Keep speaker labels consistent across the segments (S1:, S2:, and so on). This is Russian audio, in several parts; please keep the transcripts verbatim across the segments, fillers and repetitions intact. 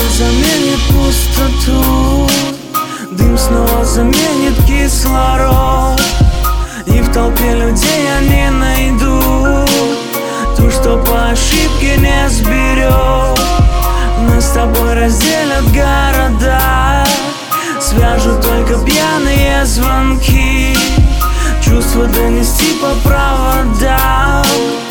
S1: заменит пустоту, дым снова заменит кислород, и в толпе людей я не найду ту, что по ошибке не сберег. Нас с тобой разделят города, свяжут только пьяные звонки, чувства донести по проводам,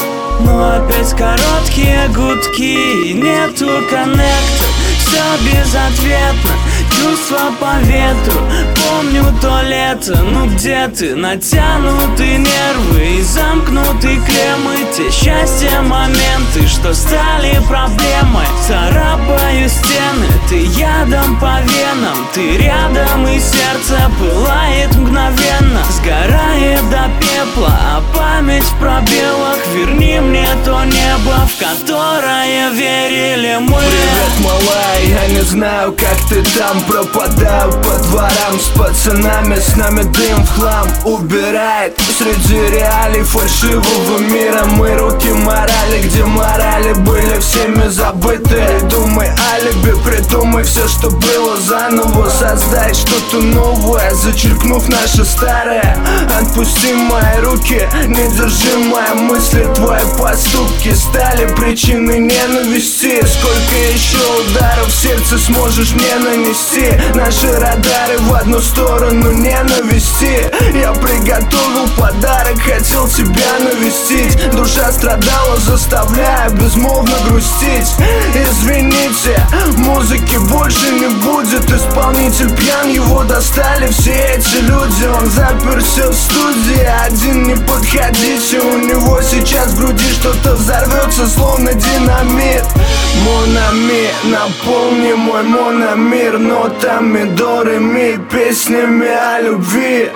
S1: но опять короткие гудки. Нету коннекта, все безответно, чувства по ветру. Помню то лето, ну где ты? Натянутые нервы и замкнутые клеммы, те счастья моменты, что стали проблемой. Царапаю стены, ты ядом по венам, ты рядом и сердце пылает мгновенно, сгорает до пепла, а память в пробелах. Верни мне то небо, в которое верили мы.
S2: Привет, малая, я не знаю, как ты там. Пропадаю по дворам с пацанами, с нами дым в хлам убирает. Среди реалий фальшивого мира мы руки морали, где морали были всеми забыты. Придумай алиби, придумай все, что было заново. Создай что-то новое, зачеркнув наше старое. Отпусти мои руки, не держи мои мысли. Твои поступки стали причиной ненависти. Сколько еще ударов в сердце сможешь мне нанести? Наши радары в одну сторону ненависти. Я приготовил подарок, хотел тебя навестить. Душа страдала, заставляя безмолвно грустить. Извините, музыки больше не будет. Исполнитель пьян, его достали все эти люди. Он заперся в студии, один, не подходите. У него сейчас в груди что-то взорвется, словно динамит. Монами, наполни мой мономир нотами до ре ми, песнями о любви.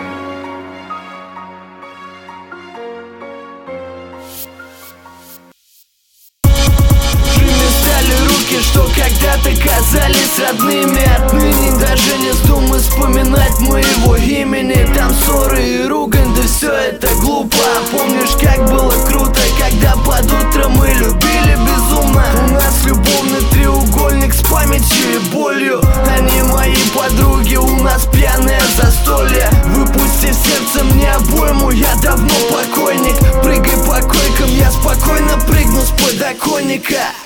S2: Что когда-то казались родными, отныне даже не вздумай вспоминать моего имени. Там ссоры и ругань, да все это глупо. Помнишь, как было круто, когда под утро мы любили безумно? У нас любовный треугольник с памятью и болью. Они мои подруги, у нас пьяное застолье. Выпусти в сердце мне обойму, я давно покойник. Прыгай по койкам, я спокойно прыгну с подоконника.